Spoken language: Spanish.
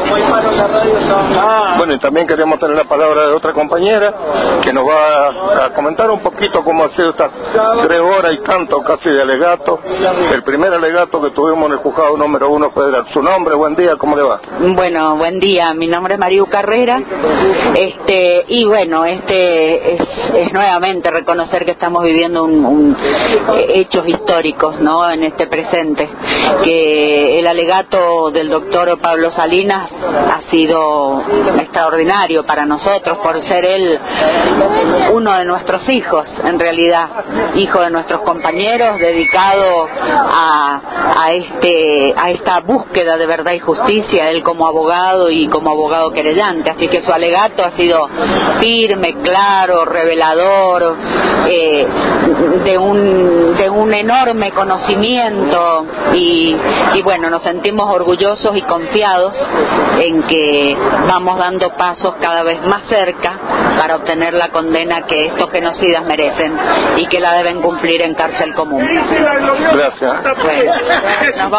Bueno, y también queremos tener la palabra de otra compañera que nos va a comentar un poquito cómo ha sido estas 3 horas y tanto casi de alegato. El primer alegato que tuvimos en el juzgado número 1 federal. Su nombre, buen día, ¿cómo le va? Bueno, buen día, mi nombre es Mariu Carrera, y bueno, es nuevamente reconocer que estamos viviendo hechos históricos, ¿no?, en este presente, que el alegato del doctor Pablo Salinas ha sido extraordinario para nosotros por ser él uno de nuestros hijos, en realidad, hijo de nuestros compañeros, dedicado a esta búsqueda de verdad y justicia, él como abogado y como abogado querellante, así que su alegato ha sido firme, claro, revelador, de un enorme conocimiento y bueno, nos sentimos orgullosos y confiados en que vamos dando pasos cada vez más cerca para obtener la condena que estos genocidas merecen y que la deben cumplir en cárcel común. Gracias. Bueno, nos vamos